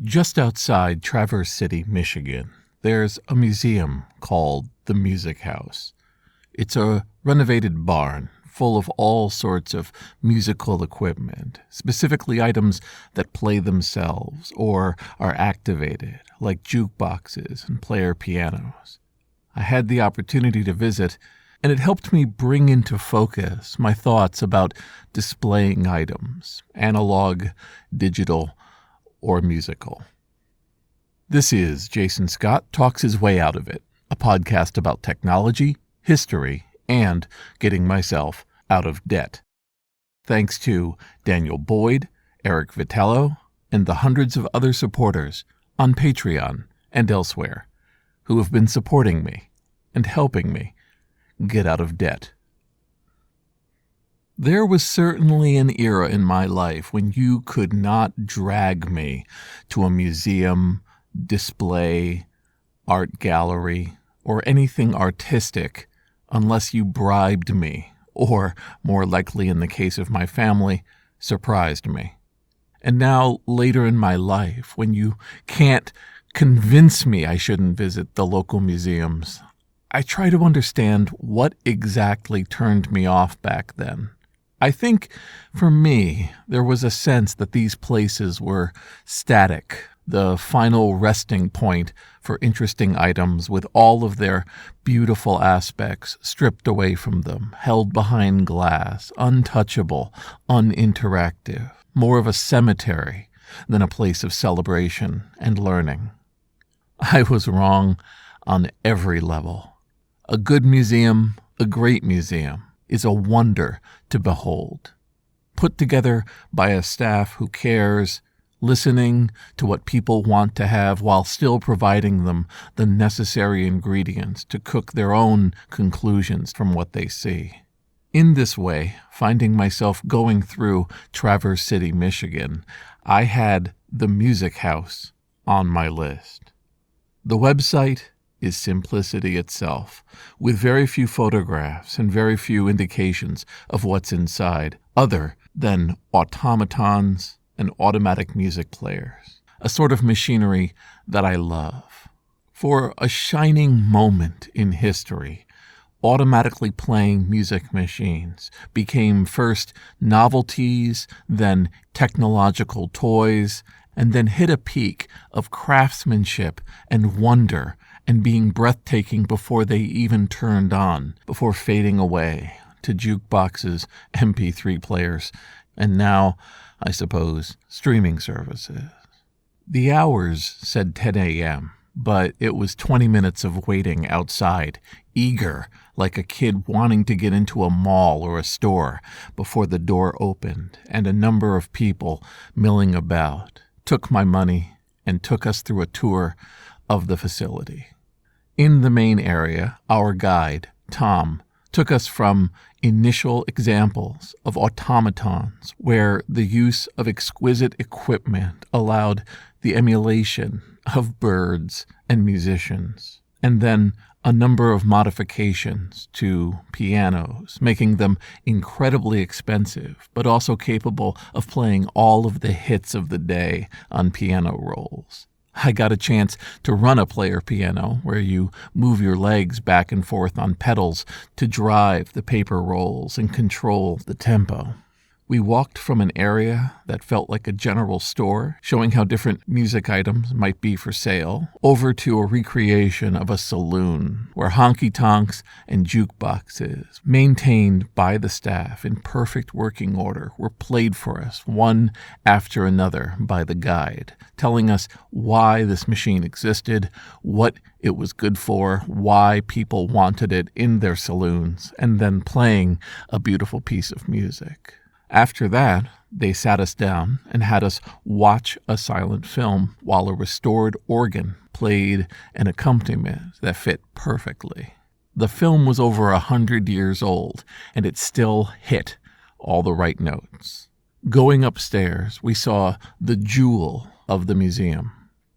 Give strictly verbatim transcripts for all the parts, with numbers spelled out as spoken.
Just outside Traverse City, Michigan, there's a museum called the Music House. It's a renovated barn full of all sorts of musical equipment, specifically items that play themselves or are activated, like jukeboxes and player pianos. I had the opportunity to visit, and it helped me bring into focus my thoughts about displaying items, analog, digital, or musical. This is Jason Scott Talks His Way Out of It, a podcast about technology, history, and getting myself out of debt. Thanks to Daniel Boyd, Eric Vitello, and the hundreds of other supporters on Patreon and elsewhere who have been supporting me and helping me get out of debt. There was certainly an era in my life when you could not drag me to a museum, display, art gallery, or anything artistic unless you bribed me, or, more likely in the case of my family, surprised me. And now, later in my life, when you can't convince me I shouldn't visit the local museums, I try to understand what exactly turned me off back then. I think, for me, there was a sense that these places were static, the final resting point for interesting items with all of their beautiful aspects stripped away from them, held behind glass, untouchable, uninteractive, more of a cemetery than a place of celebration and learning. I was wrong on every level. A good museum, a great museum, is a wonder to behold. Put together by a staff who cares, listening to what people want to have while still providing them the necessary ingredients to cook their own conclusions from what they see. In this way, finding myself going through Traverse City, Michigan, I had the Music House on my list. The website is simplicity itself, with very few photographs and very few indications of what's inside, other than automatons and automatic music players, a sort of machinery that I love. For a shining moment in history, automatically playing music machines became first novelties, then technological toys, and then hit a peak of craftsmanship and wonder and being breathtaking before they even turned on, before fading away to jukeboxes, M P three players, and now, I suppose, streaming services. The hours said ten a.m., but it was twenty minutes of waiting outside, eager, like a kid wanting to get into a mall or a store before the door opened, and a number of people milling about, took my money, and took us through a tour of the facility. In the main area, our guide, Tom, took us from initial examples of automatons where the use of exquisite equipment allowed the emulation of birds and musicians, and then a number of modifications to pianos, making them incredibly expensive, but also capable of playing all of the hits of the day on piano rolls. I got a chance to run a player piano where you move your legs back and forth on pedals to drive the paper rolls and control the tempo. We walked from an area that felt like a general store, showing how different music items might be for sale, over to a recreation of a saloon where honky-tonks and jukeboxes, maintained by the staff in perfect working order, were played for us one after another by the guide, telling us why this machine existed, what it was good for, why people wanted it in their saloons, and then playing a beautiful piece of music. After that, they sat us down and had us watch a silent film while a restored organ played an accompaniment that fit perfectly. The film was over a hundred years old, and it still hit all the right notes. Going upstairs, we saw the jewel of the museum,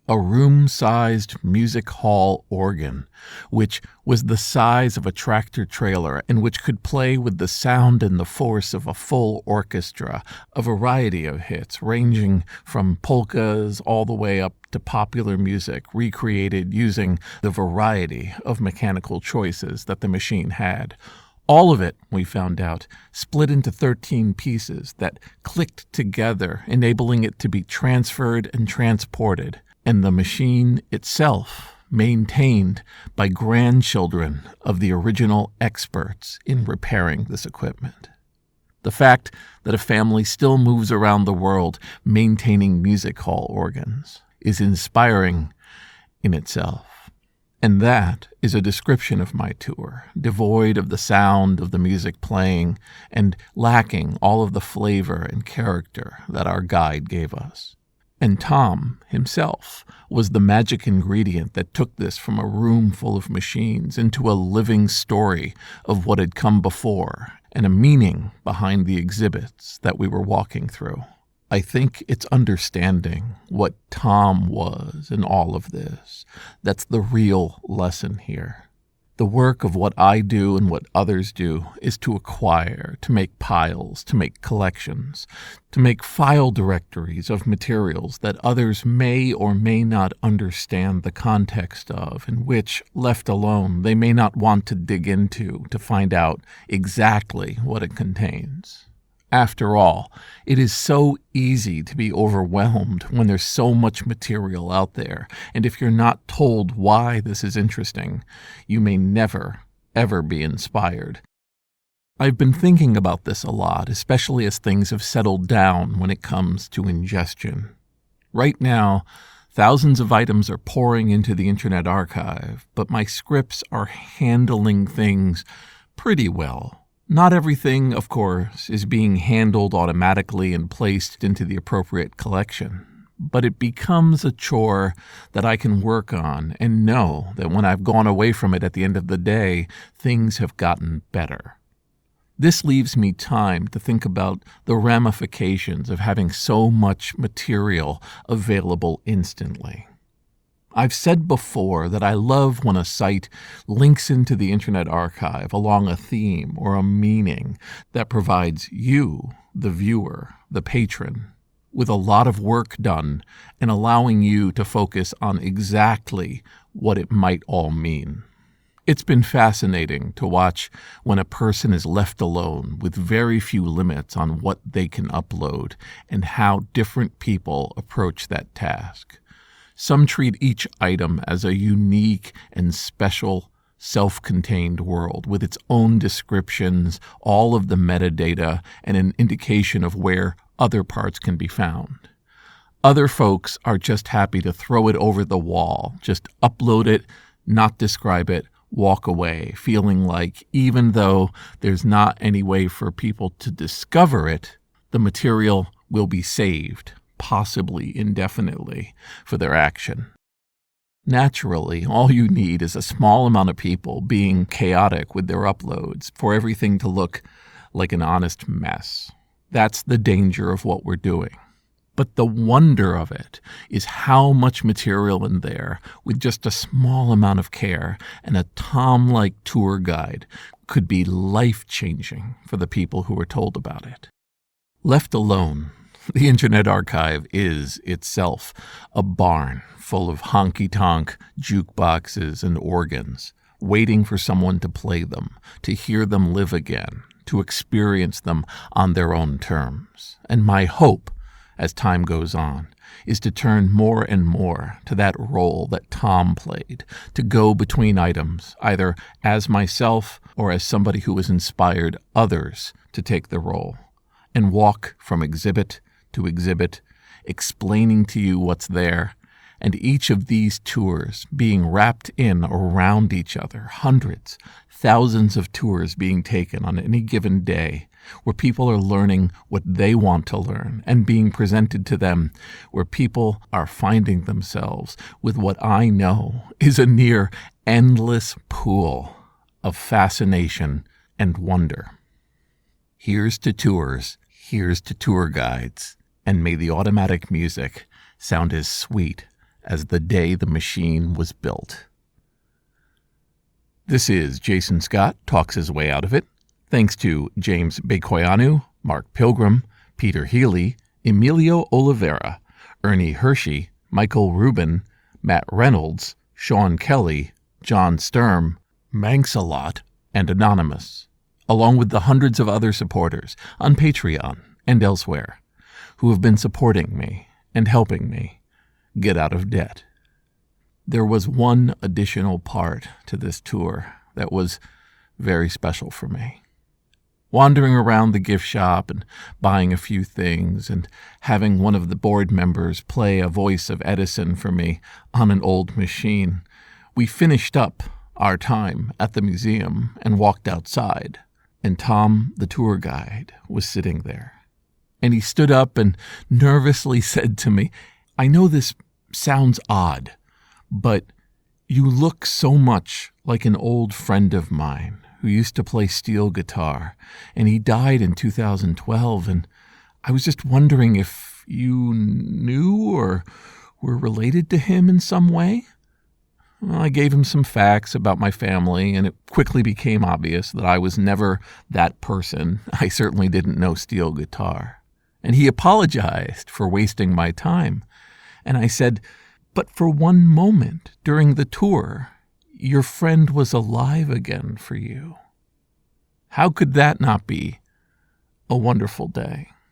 a room-sized music hall organ, which was the size of a tractor trailer and which could play with the sound and the force of a full orchestra, a variety of hits ranging from polkas all the way up to popular music recreated using the variety of mechanical choices that the machine had. All of it, we found out, split into thirteen pieces that clicked together, enabling it to be transferred and transported, and the machine itself maintained by grandchildren of the original experts in repairing this equipment. The fact that a family still moves around the world maintaining music hall organs is inspiring in itself. And that is a description of my tour, devoid of the sound of the music playing and lacking all of the flavor and character that our guide gave us. And Tom himself was the magic ingredient that took this from a room full of machines into a living story of what had come before and a meaning behind the exhibits that we were walking through. I think it's understanding what Tom was in all of this that's the real lesson here. The work of what I do and what others do is to acquire, to make piles, to make collections, to make file directories of materials that others may or may not understand the context of, and which, left alone, they may not want to dig into to find out exactly what it contains. After all, it is so easy to be overwhelmed when there's so much material out there, and if you're not told why this is interesting, you may never, ever be inspired. I've been thinking about this a lot, especially as things have settled down when it comes to ingestion. Right now, thousands of items are pouring into the Internet Archive, but my scripts are handling things pretty well. Not everything, of course, is being handled automatically and placed into the appropriate collection, but it becomes a chore that I can work on and know that when I've gone away from it at the end of the day, things have gotten better. This leaves me time to think about the ramifications of having so much material available instantly. I've said before that I love when a site links into the Internet Archive along a theme or a meaning that provides you, the viewer, the patron, with a lot of work done and allowing you to focus on exactly what it might all mean. It's been fascinating to watch when a person is left alone with very few limits on what they can upload and how different people approach that task. Some treat each item as a unique and special, self-contained world with its own descriptions, all of the metadata, and an indication of where other parts can be found. Other folks are just happy to throw it over the wall, just upload it, not describe it, walk away, feeling like even though there's not any way for people to discover it, the material will be saved, possibly indefinitely, for their action. Naturally, all you need is a small amount of people being chaotic with their uploads for everything to look like an honest mess. That's the danger of what we're doing. But the wonder of it is how much material in there, with just a small amount of care and a Tom-like tour guide, could be life-changing for the people who are told about it. Left alone, the Internet Archive is, itself, a barn full of honky-tonk jukeboxes and organs, waiting for someone to play them, to hear them live again, to experience them on their own terms. And my hope, as time goes on, is to turn more and more to that role that Tom played, to go between items, either as myself or as somebody who has inspired others to take the role, and walk from exhibit to exhibit, explaining to you what's there, and each of these tours being wrapped in around each other, hundreds, thousands of tours being taken on any given day, where people are learning what they want to learn and being presented to them, where people are finding themselves with what I know is a near endless pool of fascination and wonder. Here's to tours, here's to tour guides, and may the automatic music sound as sweet as the day the machine was built. This is Jason Scott Talks His Way Out of It. Thanks to James Bekoyanu, Mark Pilgrim, Peter Healy, Emilio Oliveira, Ernie Hershey, Michael Rubin, Matt Reynolds, Sean Kelly, John Sturm, Manx-a-Lot, and Anonymous, along with the hundreds of other supporters on Patreon and elsewhere who have been supporting me and helping me get out of debt. There was one additional part to this tour that was very special for me. Wandering around the gift shop and buying a few things and having one of the board members play a voice of Edison for me on an old machine, we finished up our time at the museum and walked outside, and Tom, the tour guide, was sitting there. And he stood up and nervously said to me, "I know this sounds odd, but you look so much like an old friend of mine who used to play steel guitar, and he died in two thousand twelve, and I was just wondering if you knew or were related to him in some way?" Well, I gave him some facts about my family, and it quickly became obvious that I was never that person. I certainly didn't know steel guitar. And he apologized for wasting my time. And I said, "But for one moment during the tour, your friend was alive again for you. How could that not be a wonderful day?"